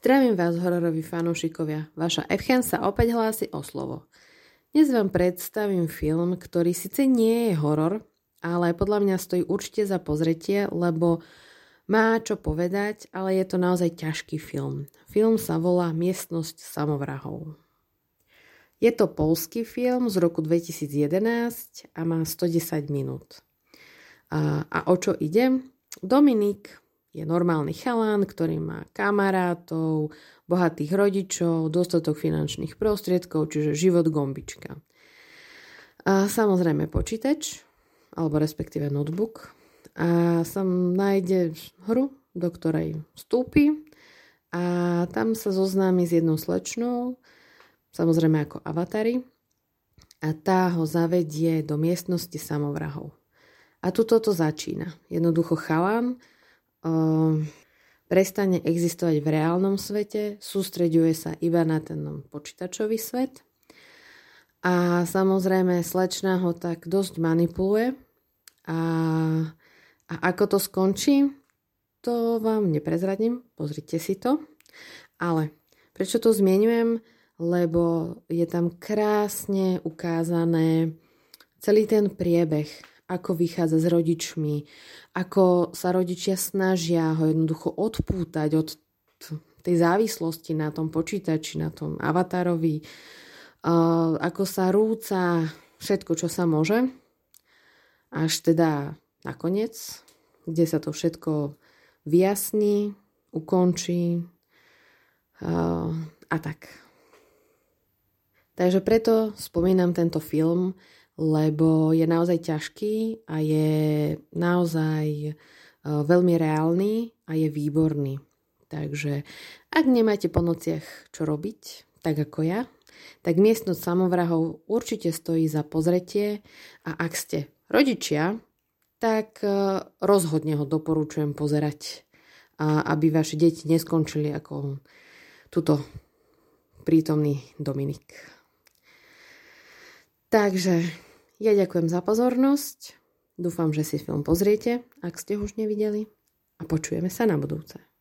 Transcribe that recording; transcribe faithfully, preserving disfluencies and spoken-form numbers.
Zdravím vás, hororoví fanúšikovia. Vaša Evchen sa opäť hlási o slovo. Dnes vám predstavím film, ktorý síce nie je horor, ale podľa mňa stojí určite za pozretie, lebo má čo povedať, ale je to naozaj ťažký film. Film sa volá Miestnosť samovrahov. Je to poľský film z roku dvetisícjedenásť a má stodesať minút. A, a o čo ide? Dominik je normálny chalán, ktorý má kamarátov, bohatých rodičov, dostatok finančných prostriedkov, čiže život gombička. A samozrejme počítač, alebo respektíve notebook. A sam nájde hru, do ktorej vstúpi a tam sa zoznámi s jednou slečnou, samozrejme ako avatary, a tá ho zavedie do miestnosti samovrahov. A tu toto začína. Jednoducho chalán uh, prestane existovať v reálnom svete, sústreďuje sa iba na ten počítačový svet a samozrejme slečna ho tak dosť manipuluje a, a ako to skončí, to vám neprezradím, pozrite si to. Ale prečo to zmieňujem? Lebo je tam krásne ukázané celý ten priebeh, ako vychádza s rodičmi, ako sa rodičia snažia ho jednoducho odpútať od tej závislosti na tom počítači, na tom avatarovi, uh, ako sa rúca všetko, čo sa môže, až teda nakoniec, kde sa to všetko vyjasní, ukončí uh, a tak. Takže preto spomínam tento film, lebo je naozaj ťažký a je naozaj uh, veľmi reálny a je výborný. Takže ak nemáte po nociach čo robiť, tak ako ja, tak Miestnosť samovrahov určite stojí za pozretie a ak ste rodičia, tak uh, rozhodne ho doporučujem pozerať, uh, aby vaše deti neskončili ako tuto prítomný Dominik. Takže ja ďakujem za pozornosť. Dúfam, že si film pozriete, ak ste ho už nevideli. A počujeme sa na budúce.